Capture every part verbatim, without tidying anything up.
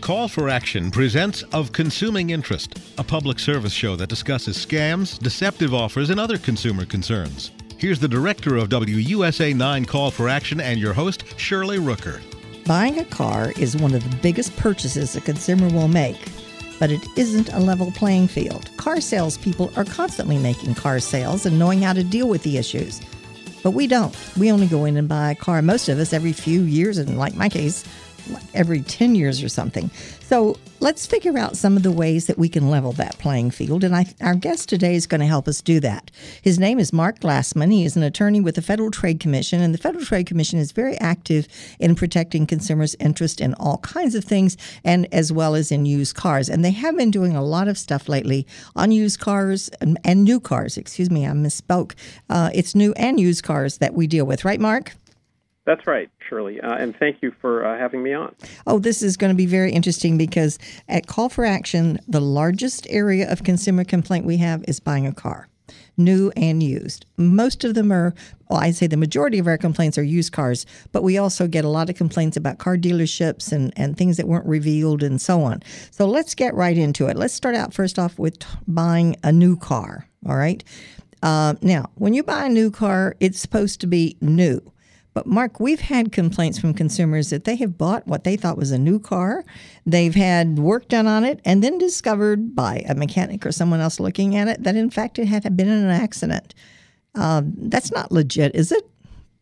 Call for Action presents Of Consuming Interest, a public service show that discusses scams, deceptive offers, and other consumer concerns. Here's the director of W U S A nine Call for Action and your host, Shirley Rooker. Buying a car is one of the biggest purchases a consumer will make, but it isn't a level playing field. Car salespeople are constantly making car sales and knowing how to deal with the issues. But we don't. We only go in and buy a car, most of us, every few years, and like my case, every ten years or something. So let's figure out some of the ways that we can level that playing field. And I, our guest today is going to help us do that. His name is Mark Glassman. He is an attorney with the Federal Trade Commission. And the Federal Trade Commission is very active in protecting consumers' interest in all kinds of things, and as well as in used cars. And they have been doing a lot of stuff lately on used cars and, and new cars. Excuse me, I misspoke. Uh, it's new and used cars that we deal with. Right, Mark? That's right, Shirley, uh, and thank you for uh, having me on. Oh, this is going to be very interesting because at Call for Action, the largest area of consumer complaint we have is buying a car, new and used. Most of them are, well, I'd say the majority of our complaints are used cars, but we also get a lot of complaints about car dealerships and, and things that weren't revealed and so on. So let's get right into it. Let's start out first off with buying a new car, all right? Uh, now, when you buy a new car, it's supposed to be new. But, Mark, we've had complaints from consumers that they have bought what they thought was a new car. They've had work done on it and then discovered by a mechanic or someone else looking at it that, in fact, it had been in an accident. Um, that's not legit, is it?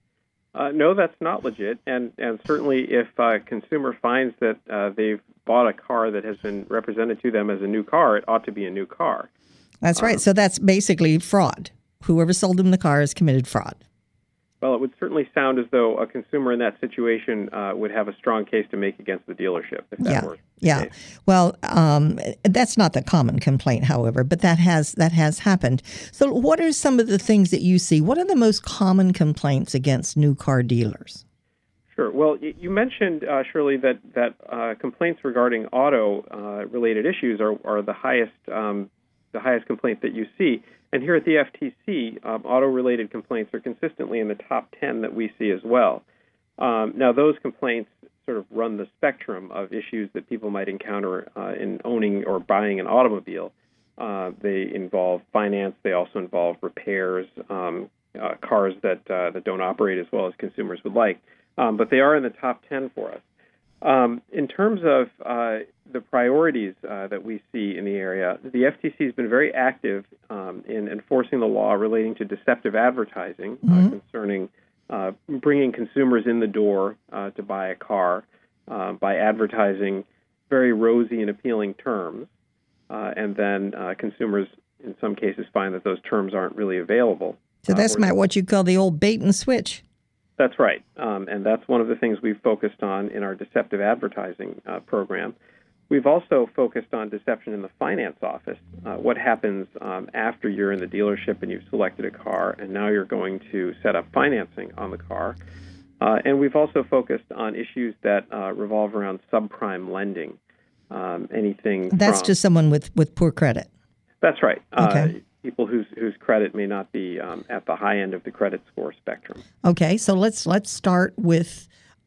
Uh, no, that's not legit. And, and certainly if a consumer finds that uh, they've bought a car that has been represented to them as a new car, it ought to be a new car. That's right. Um, so that's basically fraud. Whoever sold them the car has committed fraud. Well, it would certainly sound as though a consumer in that situation uh, would have a strong case to make against the dealership, if that yeah, were the yeah. case. Well, um, that's not the common complaint, however, but that has that has happened. So what are some of the things that you see? What are the most common complaints against new car dealers? Sure. Well, you mentioned, uh, Shirley, that, that uh, complaints regarding auto-related uh, issues are, are the highest um, the highest complaint that you see. And here at the F T C, um, auto-related complaints are consistently in the top ten that we see as well. Um, now, those complaints sort of run the spectrum of issues that people might encounter uh, in owning or buying an automobile. Uh, they involve finance. They also involve repairs, um, uh, cars that uh, that don't operate as well as consumers would like. Um, but they are in the top ten for us. Um, in terms of uh, the priorities uh, that we see in the area, the F T C has been very active um, in enforcing the law relating to deceptive advertising mm-hmm. uh, concerning uh, bringing consumers in the door uh, to buy a car uh, by advertising very rosy and appealing terms. Uh, and then uh, consumers, in some cases, find that those terms aren't really available. So that's uh, what you call the old bait and switch. That's right, um, and that's one of the things we've focused on in our deceptive advertising uh, program. We've also focused on deception in the finance office. Uh, what happens um, after you're in the dealership and you've selected a car, and now you're going to set up financing on the car. Uh, and we've also focused on issues that uh, revolve around subprime lending. Um, anything That's from, just someone with, with poor credit. That's right. Okay. Uh, people whose whose credit may not be um, at the high end of the credit score spectrum. Okay, so let's let's start with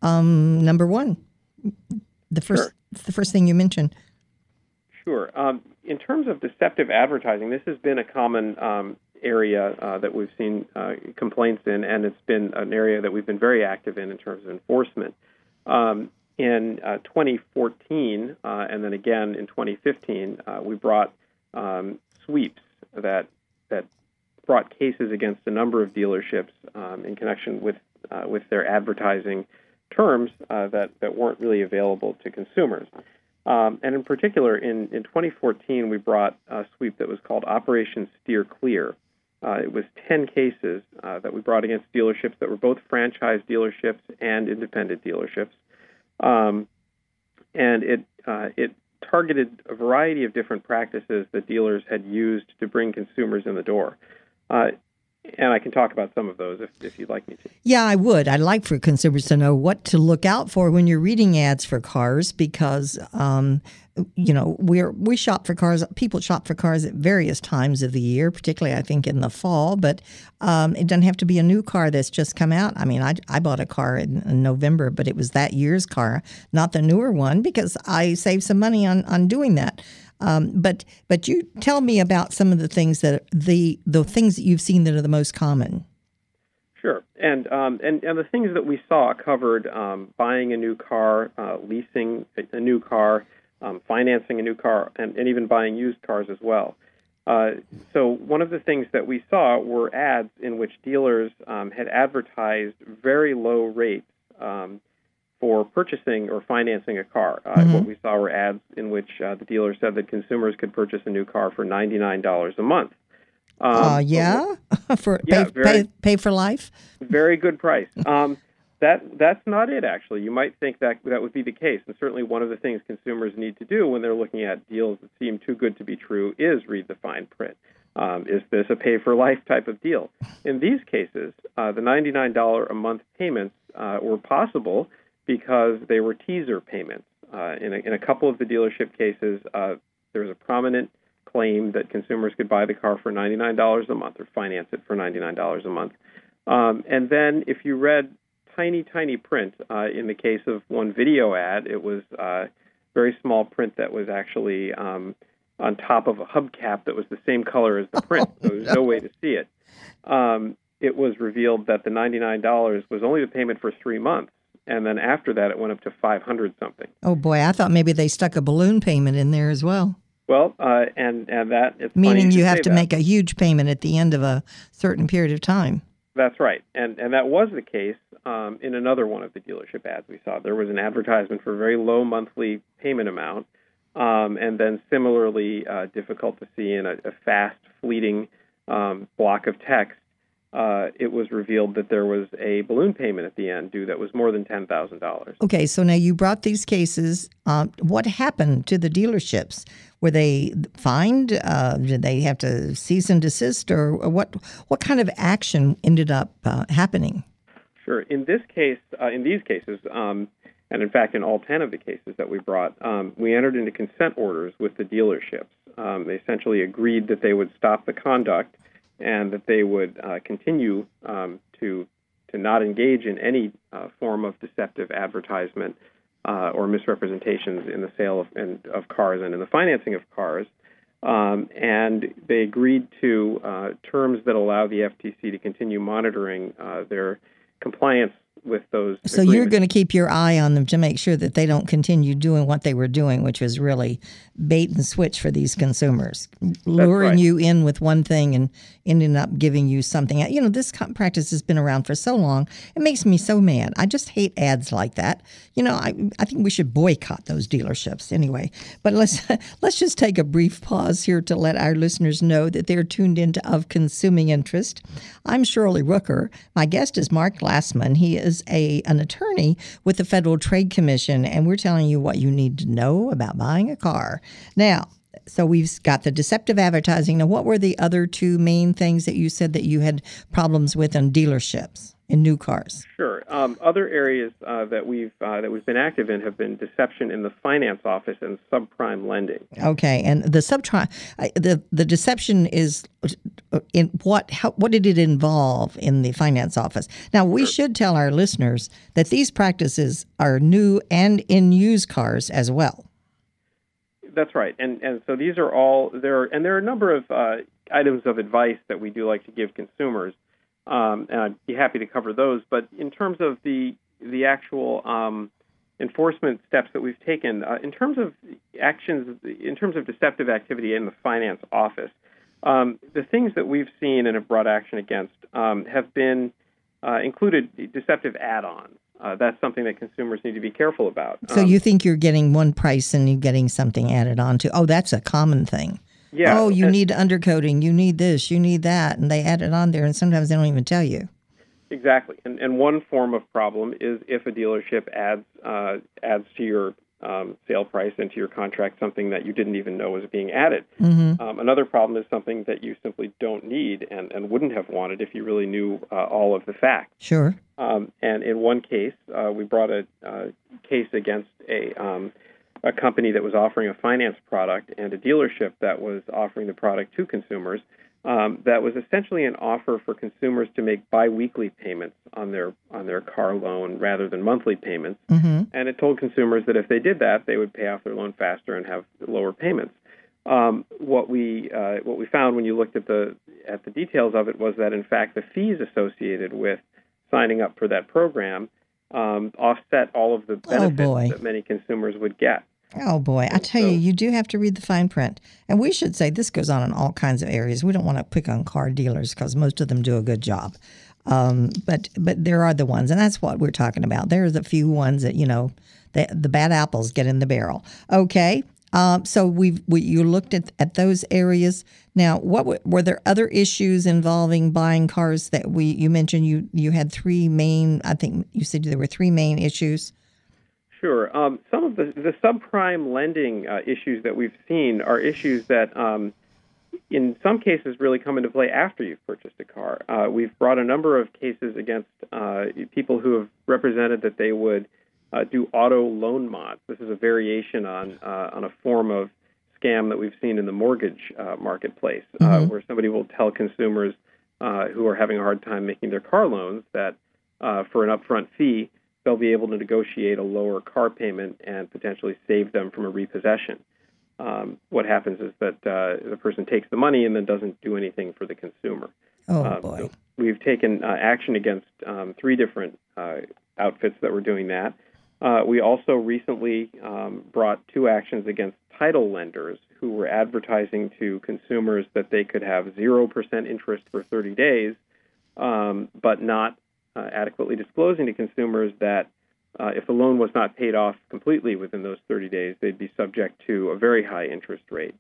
um, number one, the first Sure. the first thing you mentioned. Sure. Um, in terms of deceptive advertising, this has been a common um, area uh, that we've seen uh, complaints in, and it's been an area that we've been very active in in terms of enforcement. Um, in uh, twenty fourteen, uh, and then again in twenty fifteen, uh, we brought um, sweeps that that brought cases against a number of dealerships um, in connection with uh, with their advertising terms uh, that, that weren't really available to consumers. Um, and in particular, in, in twenty fourteen, we brought a sweep that was called Operation Steer Clear. Uh, it was ten cases uh, that we brought against dealerships that were both franchise dealerships and independent dealerships. Um, and it uh, it targeted a variety of different practices that dealers had used to bring consumers in the door. Uh, and I can talk about some of those if, if you'd like me to. Yeah, I would. I'd like for consumers to know what to look out for when you're reading ads for cars because um, you know, we're we shop for cars. People shop for cars at various times of the year, particularly I think in the fall. But um, it doesn't have to be a new car that's just come out. I mean, I, I bought a car in, in November, but it was that year's car, not the newer one, because I saved some money on, on doing that. Um, but but you tell me about some of the things that the the things that you've seen that are the most common. Sure, and um, and and the things that we saw covered um, buying a new car, uh, leasing a new car, um, financing a new car, and, and even buying used cars as well. Uh, so one of the things that we saw were ads in which dealers um, had advertised very low rates um, for purchasing or financing a car. Uh, mm-hmm. What we saw were ads in which uh, the dealer said that consumers could purchase a new car for ninety-nine dollars a month. Um, uh, yeah, for yeah, pay, very, pay pay for life. Very good price. Um, that that's not it. Actually, you might think that that would be the case, and certainly one of the things consumers need to do when they're looking at deals that seem too good to be true is read the fine print. Um, is this a pay for life type of deal? In these cases, uh, the ninety-nine dollars a month payments uh, were possible because they were teaser payments. Uh, in a, in a couple of the dealership cases, uh, there was a prominent claim that consumers could buy the car for ninety-nine dollars a month or finance it for ninety-nine dollars a month. Um, and then if you read tiny, tiny print, uh, in the case of one video ad, it was uh, very small print that was actually um, on top of a hubcap that was the same color as the print, so there's no way to see it. Um, it was revealed that the ninety-nine dollars was only the payment for three months. And then after that, it went up to five hundred something. Oh, boy, I thought maybe they stuck a balloon payment in there as well. Well, uh, and, and that... It's Meaning you, you have to that. make a huge payment at the end of a certain period of time. That's right. And and that was the case um, in another one of the dealership ads we saw. There was an advertisement for a very low monthly payment amount, um, and then similarly uh, difficult to see in a, a fast, fleeting um, block of text. Uh, it was revealed that there was a balloon payment at the end due that was more than ten thousand dollars. Okay, so now you brought these cases. Um, what happened to the dealerships? Were they fined? Uh, did they have to cease and desist? Or what What kind of action ended up uh, happening? Sure. In this case, uh, in these cases, um, and in fact in all ten of the cases that we brought, um, we entered into consent orders with the dealerships. Um, they essentially agreed that they would stop the conduct and that they would uh, continue um, to to not engage in any uh, form of deceptive advertisement uh, or misrepresentations in the sale of, and, of cars and in the financing of cars. Um, and they agreed to uh, terms that allow the F T C to continue monitoring uh, their compliance with those So agreements. You're going to keep your eye on them to make sure that they don't continue doing what they were doing, which was really bait and switch for these consumers, luring right. you in with one thing and ending up giving you something. You know, this practice has been around for so long. It makes me so mad. I just hate ads like that. You know, I I think we should boycott those dealerships anyway. But let's let's just take a brief pause here to let our listeners know that they're tuned into Of Consuming Interest. I'm Shirley Rooker. My guest is Mark Glassman. He is a an attorney with the Federal Trade Commission, and we're telling you what you need to know about buying a car. Now, so we've got the deceptive advertising. Now, what were the other two main things that you said that you had problems with in dealerships in new cars? Sure. Um, other areas uh, that we've uh, that we've been active in have been deception in the finance office and subprime lending. Okay, and the subprime, the the deception is in what? How, what did it involve in the finance office? Now, we Sure. should tell our listeners that these practices are new and in used cars as well. That's right, and and so these are all there, are, and there are a number of uh, items of advice that we do like to give consumers, um, and I'd be happy to cover those. But in terms of the the actual um, enforcement steps that we've taken, uh, in terms of actions, in terms of deceptive activity in the finance office, um, the things that we've seen and have brought action against um, have been uh, included deceptive add-ons. Uh, that's something that consumers need to be careful about. So um, you think you're getting one price and you're getting something added on to? Oh, that's a common thing. Yeah. Oh, you and, need undercoating. You need this. You need that. And they add it on there, and sometimes they don't even tell you. Exactly. And and one form of problem is if a dealership adds uh, adds to your um, sale price and to your contract something that you didn't even know was being added. Mm-hmm. Um, another problem is something that you simply don't need and, and wouldn't have wanted if you really knew uh, all of the facts. Sure. Um, and in one case, uh, we brought a uh, case against a um, a company that was offering a finance product and a dealership that was offering the product to consumers. Um, that was essentially an offer for consumers to make biweekly payments on their on their car loan rather than monthly payments. Mm-hmm. And it told consumers that if they did that, they would pay off their loan faster and have lower payments. Um, what we uh, what we found when you looked at the at the details of it was that in fact the fees associated with signing up for that program um, offset all of the benefits boy. that many consumers would get. Oh, boy. I tell So- you, you do have to read the fine print. And we should say this goes on in all kinds of areas. We don't want to pick on car dealers because most of them do a good job. Um, but but there are the ones, and that's what we're talking about. There's a few ones that, you know, the, the bad apples get in the barrel. Okay. Um, so we've, we you looked at, at those areas. Now, what w- were there other issues involving buying cars that we you mentioned you, you had three main, I think you said there were three main issues? Sure. Um, some of the, the subprime lending uh, issues that we've seen are issues that, um, in some cases, really come into play after you've purchased a car. Uh, we've brought a number of cases against uh, people who have represented that they would uh, do auto loan mods. This is a variation on uh, on a form of scam that we've seen in the mortgage uh, marketplace, uh, Mm-hmm. where somebody will tell consumers uh, who are having a hard time making their car loans that uh, for an upfront fee, they'll be able to negotiate a lower car payment and potentially save them from a repossession. Um, what happens is that uh, the person takes the money and then doesn't do anything for the consumer. Oh, Um, boy. so we've taken uh, action against um, three different uh, outfits that were doing that. Uh, we also recently um, brought two actions against title lenders who were advertising to consumers that they could have zero percent interest for thirty days, um, but not Uh, adequately disclosing to consumers that uh, if the loan was not paid off completely within those thirty days, they'd be subject to a very high interest rate.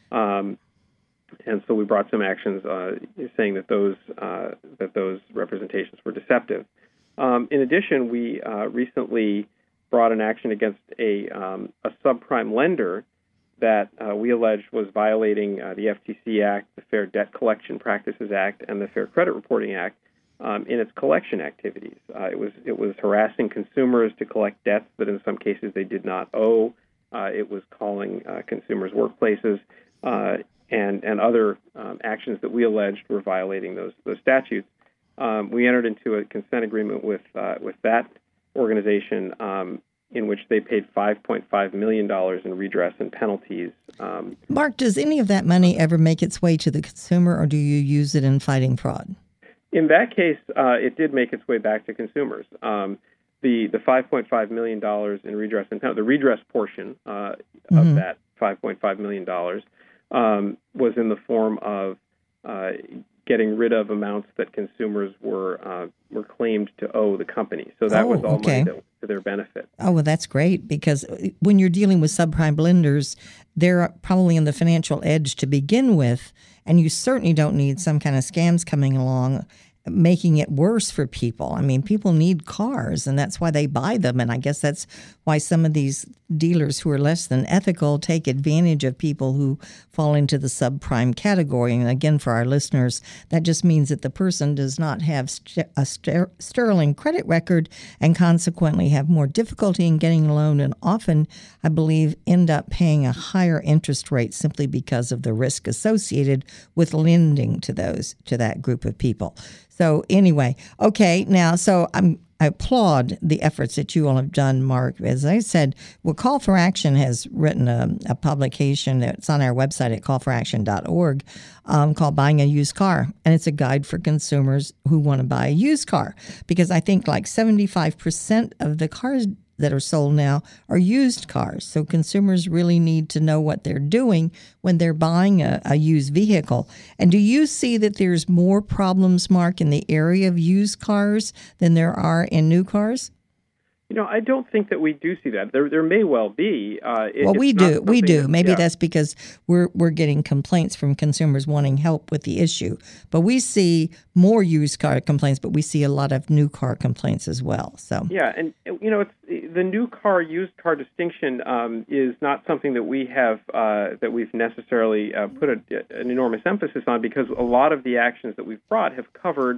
Um, and so we brought some actions uh, saying that those uh, that those representations were deceptive. Um, in addition, we uh, recently brought an action against a um, a subprime lender that uh, we alleged was violating uh, the F T C Act, the Fair Debt Collection Practices Act, and the Fair Credit Reporting Act. Um, in its collection activities. Uh, it was it was harassing consumers to collect debts that in some cases they did not owe. Uh, it was calling uh, consumers' workplaces uh, and and other um, actions that we alleged were violating those those statutes. Um, we entered into a consent agreement with uh, with that organization um, in which they paid five point five million dollars in redress and penalties. Um, Mark, does any of that money ever make its way to the consumer, or do you use it in fighting fraud? In that case, uh, it did make its way back to consumers. Um, the the five point five million dollars in redress and penalty, the redress portion uh, Mm-hmm. of that five point five million dollars um, was in the form of uh, getting rid of amounts that consumers were uh, were claimed to owe the company. So that Oh, was all okay. money that was to their benefit. Oh, well, that's great, because when you're dealing with subprime lenders, they're probably in the financial edge to begin with, and you certainly don't need some kind of scams coming along making it worse for people. I mean, people need cars, and that's why they buy them, and I guess that's why some of these dealers who are less than ethical take advantage of people who fall into the subprime category. And again, for our listeners, that just means that the person does not have st- a ster- sterling credit record and consequently have more difficulty in getting a loan, and often, I believe, end up paying a higher interest rate simply because of the risk associated with lending to those to that group of people. So anyway, okay, now, so I'm, I applaud the efforts that you all have done, Mark. As I said, well, Call for Action has written a, a publication that's on our website at call for action dot org um, called Buying a Used Car. And it's a guide for consumers who want to buy a used car, because I think like seventy-five percent of the cars that are sold now are used cars. So consumers really need to know what they're doing when they're buying a, a used vehicle. And do you see that there's more problems, Mark, in the area of used cars than there are in new cars? You know, I don't think that we do see that. There, there may well be. Uh, it, Well, we it's not do. We something do. that- Maybe yeah. that's because we're we're getting complaints from consumers wanting help with the issue. But we see more used car complaints, but we see a lot of new car complaints as well. So Yeah, and you know, it's the new car used car distinction um, is not something that we have uh, that we've necessarily uh, put a, an enormous emphasis on, because a lot of the actions that we've brought have covered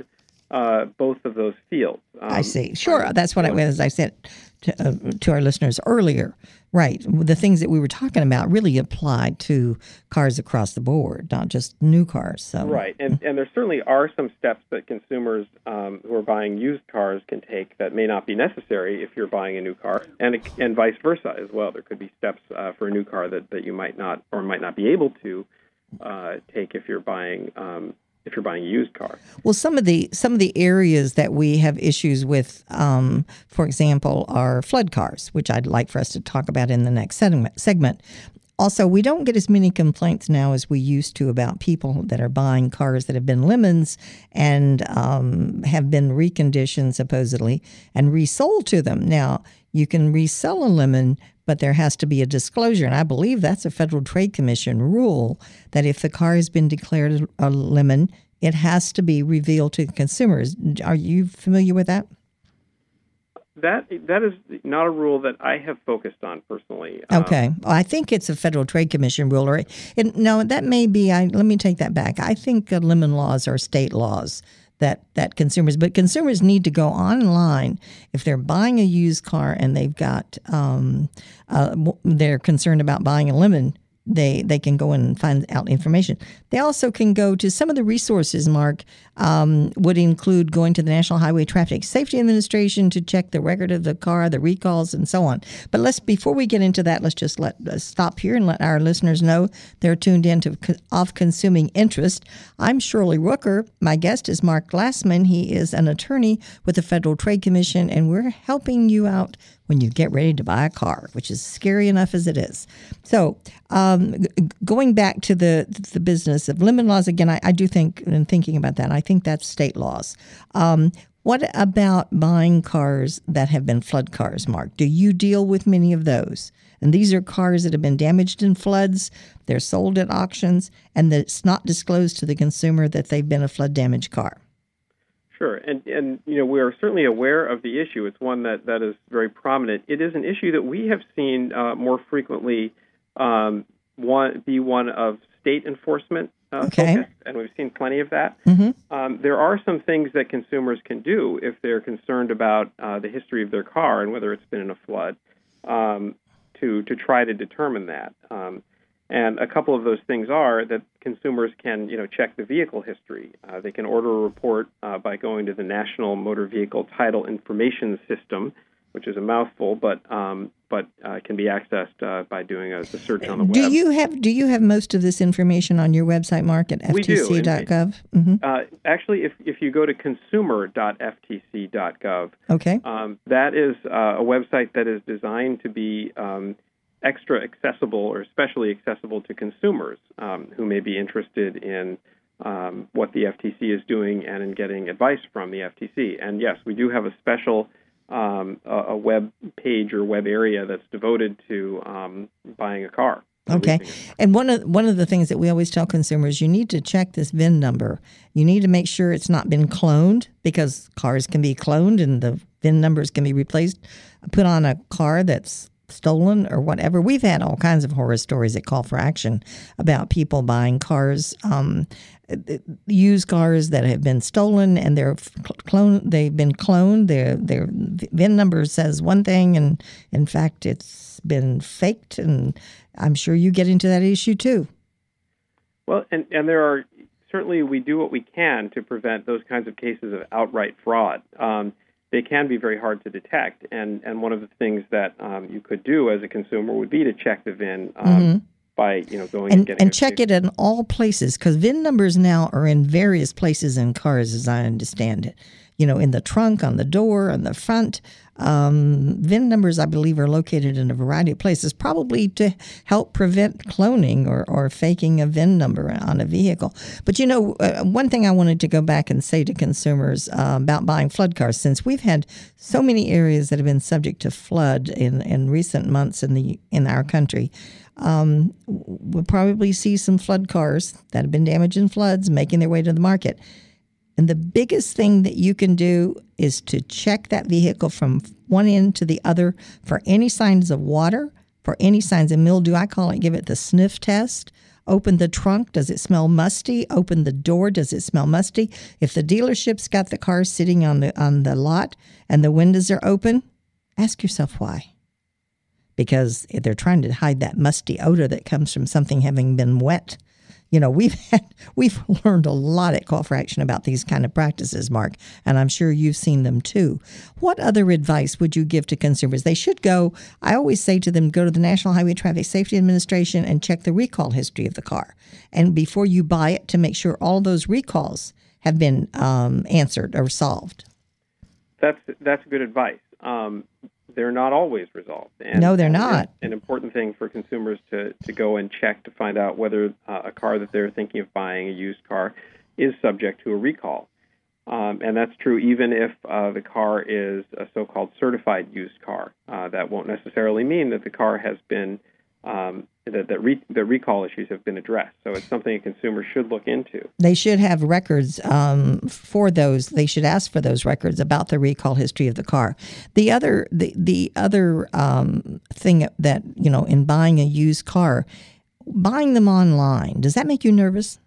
uh, both of those fields. Um, I see. Sure, that's what I, as I said to, uh, to our listeners earlier. Right, the things that we were talking about really apply to cars across the board, not just new cars. So. Right, and and there certainly are some steps that consumers um, who are buying used cars can take that may not be necessary if you're buying a new car, and and vice versa as well. There could be steps uh, for a new car that, that you might not or might not be able to uh, take if you're buying. Um, if you're buying a used car. Well, some of the some of the areas that we have issues with, um, for example, are flood cars, which I'd like for us to talk about in the next segment. segment. Also, we don't get as many complaints now as we used to about people that are buying cars that have been lemons and um, have been reconditioned, supposedly, and resold to them. Now, you can resell a lemon, but there has to be a disclosure. And I believe that's a Federal Trade Commission rule that if the car has been declared a lemon, it has to be revealed to consumers. Are you familiar with that? That that is not a rule that I have focused on personally. Okay, um, well, I think it's a Federal Trade Commission rule, or it, no, that may be. I let me take that back. I think uh, lemon laws are state laws that that consumers, but consumers need to go online if they're buying a used car and they've got um, uh, they're concerned about buying a lemon. They they can go in and find out information. They also can go to some of the resources, Mark, um, would include going to the National Highway Traffic Safety Administration to check the record of the car, the recalls, and so on. But let's before we get into that, let's just let uh, stop here and let our listeners know they're tuned in to Off Consuming Interest. I'm Shirley Rooker. My guest is Mark Glassman. He is an attorney with the Federal Trade Commission, and we're helping you out when you get ready to buy a car, which is scary enough as it is. So um, g- going back to the the business of lemon laws, again, I, I do think, in thinking about that, I think that's state laws. Um, what about buying cars that have been flood cars, Mark? Do you deal with many of those? And these are cars that have been damaged in floods, they're sold at auctions, and it's not disclosed to the consumer that they've been a flood damaged car. Sure, and and you know we are certainly aware of the issue. It's one that, that is very prominent. It is an issue that we have seen uh, more frequently um, one be one of state enforcement uh, okay. focus, and we've seen plenty of that. Mm-hmm. Um, there are some things that consumers can do if they're concerned about uh, the history of their car and whether it's been in a flood, um, to to try to determine that. Um, And a couple of those things are that consumers can, you know, check the vehicle history. Uh, they can order a report uh, by going to the National Motor Vehicle Title Information System, which is a mouthful, but um, but uh, can be accessed uh, by doing a, a search on the web. Do you have Do you have most of this information on your website, Mark, at f t c dot gov? Mm-hmm. Uh, actually, if if you go to consumer dot f t c dot gov, okay, um, that is uh, a website that is designed to be um, extra accessible or especially accessible to consumers um, who may be interested in um, what the F T C is doing and in getting advice from the F T C. And yes, we do have a special um, a, a web page or web area that's devoted to um, buying a car. Okay. And one of one of the things that we always tell consumers, you need to check this V I N number. You need to make sure it's not been cloned, because cars can be cloned and the V I N numbers can be replaced, put on a car that's stolen or whatever. We've had all kinds of horror stories at Call for Action about people buying cars, um, used cars that have been stolen, and they're clone. They've been cloned. Their their V I N number says one thing, and in fact, it's been faked. And I'm sure you get into that issue too. Well, and and there are certainly we do what we can to prevent those kinds of cases of outright fraud. Um, They can be very hard to detect, and, and one of the things that um, you could do as a consumer would be to check the V I N um, mm-hmm. by you know going and, and getting and check it in all places, because V I N numbers now are in various places in cars, as I understand it. You know, in the trunk, on the door, on the front. Um, V I N numbers, I believe, are located in a variety of places, probably to help prevent cloning or, or faking a V I N number on a vehicle. But, you know, uh, one thing I wanted to go back and say to consumers uh, about buying flood cars, since we've had so many areas that have been subject to flood in, in recent months in the in our country, um, we'll probably see some flood cars that have been damaged in floods making their way to the market. And the biggest thing that you can do is to check that vehicle from one end to the other for any signs of water, for any signs of mildew. I call it, give it the sniff test, Open the trunk. Does it smell musty? Open the door. Does it smell musty? If the dealership's got the car sitting on the on the lot and the windows are open, ask yourself why. Because they're trying to hide that musty odor that comes from something having been wet. You know, we've had, we've learned a lot at Call for Action about these kind of practices, Mark, and I'm sure you've seen them too. What other advice would you give to consumers? They should go, I always say to them, go to the National Highway Traffic Safety Administration and check the recall history of the car. And before you buy it, to make sure all those recalls have been um, answered or solved. That's that's good advice. Um, they're not always resolved. And, no, they're not. An important thing for consumers to, to go and check to find out whether uh, a car that they're thinking of buying, a used car, is subject to a recall. Um, and that's true even if uh, the car is a so-called certified used car. Uh, that won't necessarily mean that the car has been Um, that that, re- that recall issues have been addressed. So it's something a consumer should look into. They should have records um, for those. They should ask for those records about the recall history of the car. The other the the other um, thing that, you know, in buying a used car, buying them online, does that make you nervous?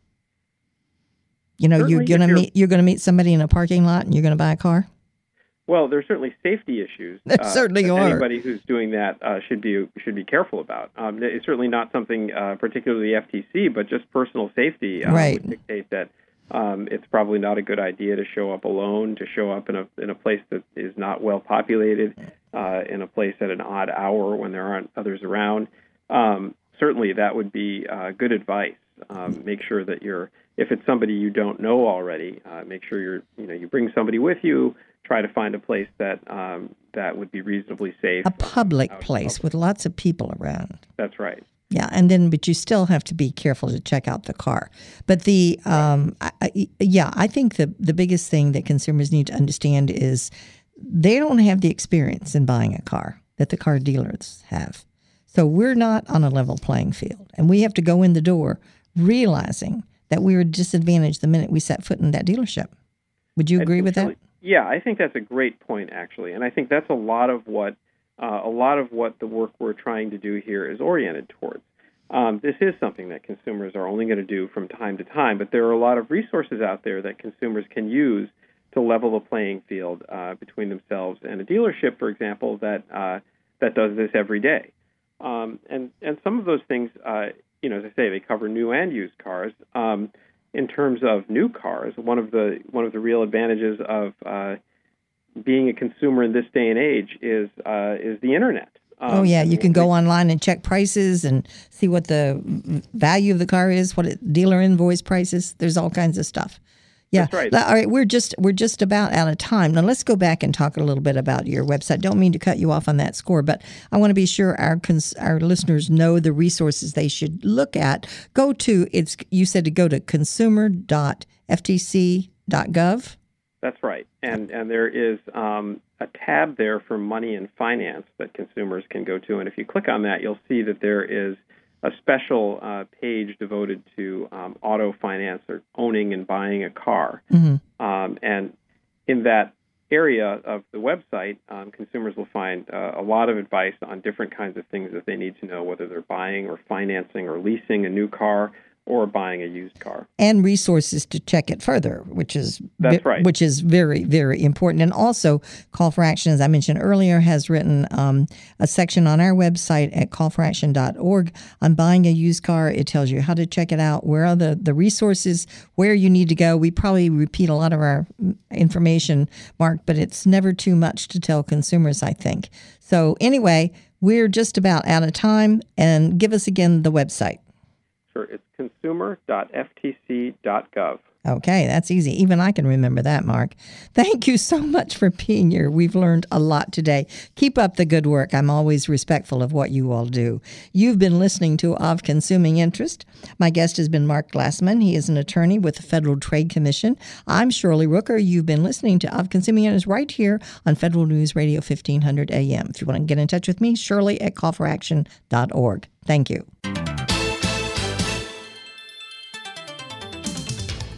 You know, Certainly, you're gonna you're, meet you're gonna meet somebody in a parking lot and you're gonna buy a car. Well, there's certainly safety issues. There uh, certainly that are. Anybody who's doing that uh, should be should be careful about. Um, it's certainly not something uh, particularly F T C, but just personal safety um, right. would dictate that um, it's probably not a good idea to show up alone, to show up in a in a place that is not well populated, uh, in a place at an odd hour when there aren't others around. Um, certainly, that would be uh, good advice. Um, make sure that you're, if it's somebody you don't know already, uh, make sure you're, you know, you bring somebody with you. Try to find a place that um, that would be reasonably safe. A public uh, place public. with lots of people around. That's right. Yeah, and then, but you still have to be careful to check out the car. But the, um, I, I, yeah, I think the the biggest thing that consumers need to understand is they don't have the experience in buying a car that the car dealers have. So we're not on a level playing field, and we have to go in the door realizing that we were disadvantaged the minute we set foot in that dealership. Would you agree with that? Yeah, I think that's a great point, actually, and I think that's a lot of what uh, a lot of what the work we're trying to do here is oriented towards. Um, this is something that consumers are only going to do from time to time, but there are a lot of resources out there that consumers can use to level the playing field uh, between themselves and a dealership, for example, that uh, that does this every day. Um, and and some of those things, uh, you know, as I say, they cover new and used cars. Um, In terms of new cars, one of the one of the real advantages of uh, being a consumer in this day and age is uh, is the internet. Um, oh yeah, you can go online and check prices and see what the value of the car is, what it, dealer invoice prices. There's all kinds of stuff. Yeah, that's right. All right, we're just we're just about out of time. Now let's go back and talk a little bit about your website. Don't mean to cut you off on that score, but I want to be sure our cons- our listeners know the resources they should look at. Go to it's you said to go to consumer dot f t c dot gov. That's right, and and there is um, a tab there for money and finance that consumers can go to, and if you click on that, you'll see that there is a special uh, page devoted to um, auto finance or owning and buying a car. Mm-hmm. Um, and in that area of the website, um, consumers will find uh, a lot of advice on different kinds of things that they need to know, whether they're buying or financing or leasing a new car or buying a used car. And resources to check it further, which is That's right. which is very, very important. And also, Call for Action, as I mentioned earlier, has written um, a section on our website at call for action dot org on buying a used car. It tells you how to check it out, where are the, the resources, where you need to go. We probably repeat a lot of our information, Mark, but it's never too much to tell consumers, I think. So anyway, we're just about out of time. And give us again the website. Sure, it's consumer dot f t c dot gov. Okay, that's easy. Even I can remember that, Mark. Thank you so much for being here. We've learned a lot today. Keep up the good work. I'm always respectful of what you all do. You've been listening to Of Consuming Interest. My guest has been Mark Glassman. He is an attorney with the Federal Trade Commission. I'm Shirley Rooker. You've been listening to Of Consuming Interest right here on Federal News Radio fifteen hundred A M. If you want to get in touch with me, Shirley at call for action dot org. Thank you.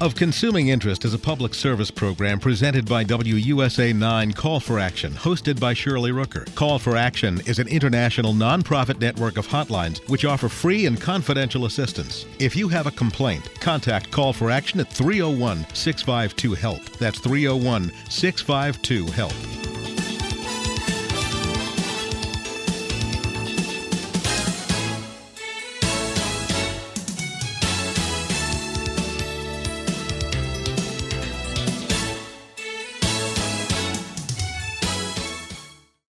of Consuming Interest is a public service program presented by W U S A nine Call for Action, hosted by Shirley Rooker. Call for Action is an international nonprofit network of hotlines which offer free and confidential assistance. If you have a complaint, contact Call for Action at three oh one, six five two, HELP. That's three oh one, six five two, HELP.